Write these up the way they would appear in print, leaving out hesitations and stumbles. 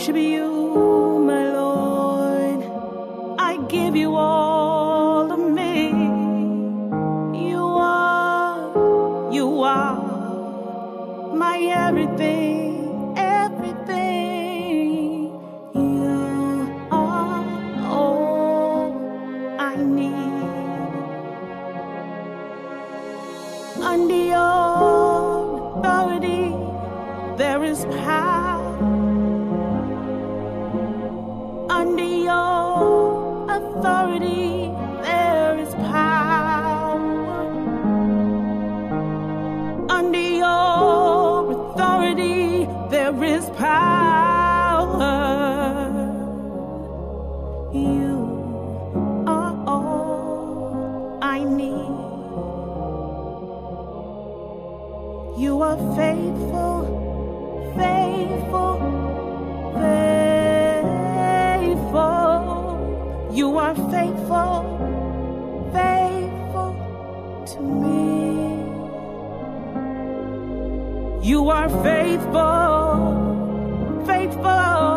worship you, my Lord. I give you all of me. You are my everything, everything. You are all I need. Under your authority, there is power. Under your authority, there is power. Under your authority, there is power. You are all I need. You are faithful, faithful, faithful. You are faithful, faithful to me. You are faithful, faithful,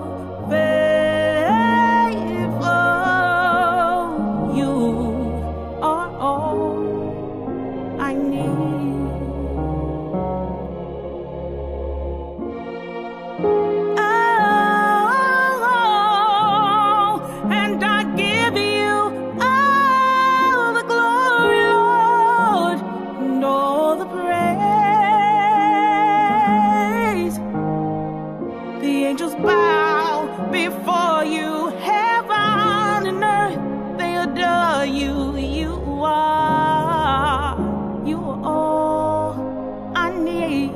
faithful. You are all I need. Oh, and I give you all the glory, Lord, and all the praise. The angels bow before you, heaven and earth, they adore you. You are all I need.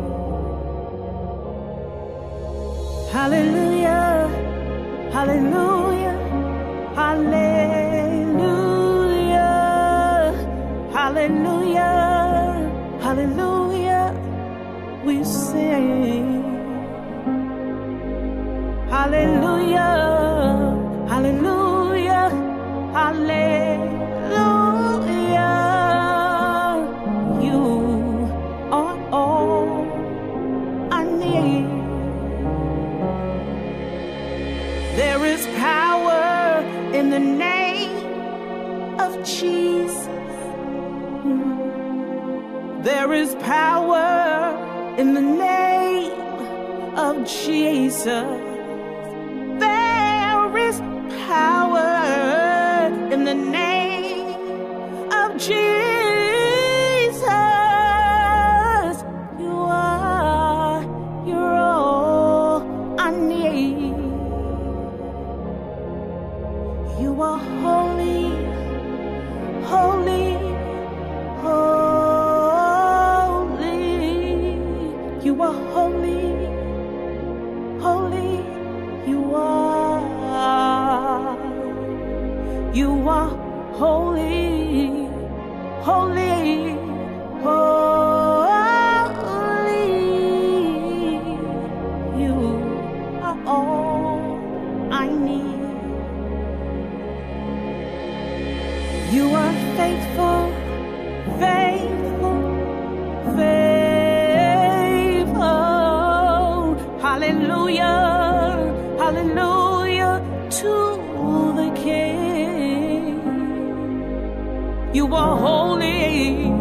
Hallelujah, hallelujah, hallelujah, hallelujah, hallelujah, we sing. Hallelujah, hallelujah, hallelujah. You are all I need. There is power in the name of Jesus. There is power in the name of Jesus. There is power in the name of Jesus. You're all I need. You are holy, holy, holy. You are holy, holy. You are holy, holy, holy. You are all I need. You are faithful, faithful, faithful. Hallelujah, hallelujah to the King. You are holy,